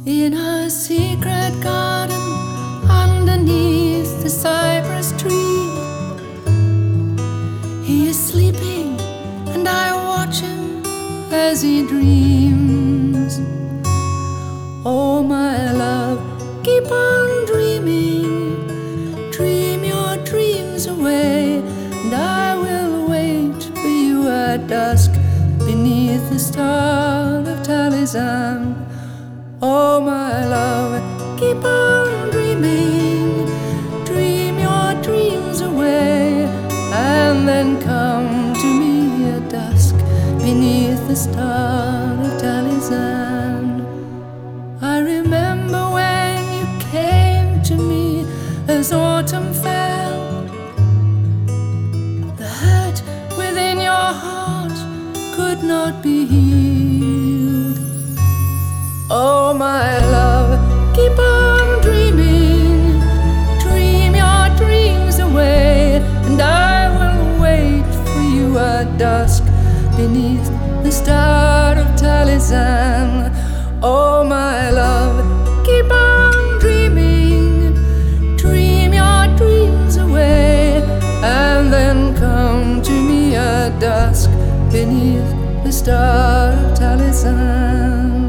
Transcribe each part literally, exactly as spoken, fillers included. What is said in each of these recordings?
In a secret garden underneath the cypress tree, he is sleeping and I watch him as he dreams. Oh my love, keep on dreaming, dream your dreams away, and I will wait for you at dusk beneath the star of Talizan. Oh my love, keep on dreaming, dream your dreams away, and then come to me at dusk beneath the star of Talizan. I remember when you came to me as autumn fell. The hurt within your heart could not be healed. Oh my love, keep on dreaming, dream your dreams away, and I will wait for you at dusk beneath the star of Talizan. Oh my love, keep on dreaming, dream your dreams away, and then come to me at dusk beneath the star of Talizan.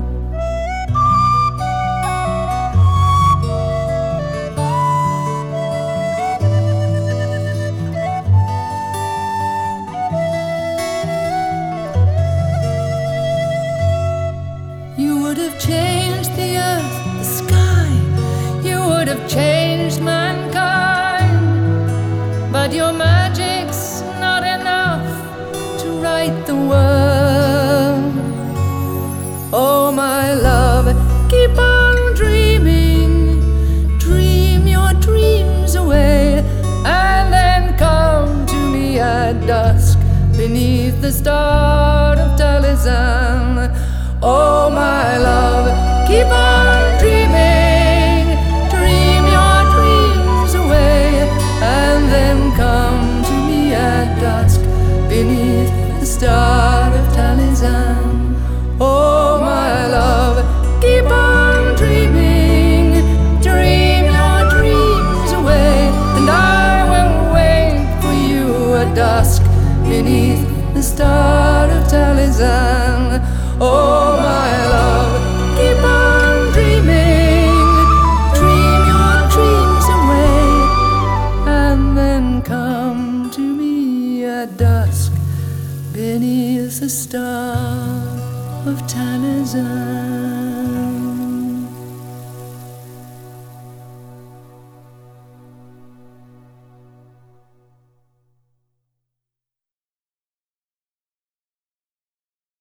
You would have changed the earth, the sky, you would have changed mankind, but your magic's not enough to right the world. Oh my love, keep on dreaming, dream your dreams away, and then come to me at dusk beneath the star of Talizan. Oh my love, keep on dreaming, dream your dreams away, and then come to me at dusk beneath the star of Talizan. Oh my love, keep on dreaming, dream your dreams away, and I will wait for you at dusk beneath the star of Talizan. Oh my love, keep on dreaming, dream your dreams away, and then come to me at dusk beneath the star of Talizan.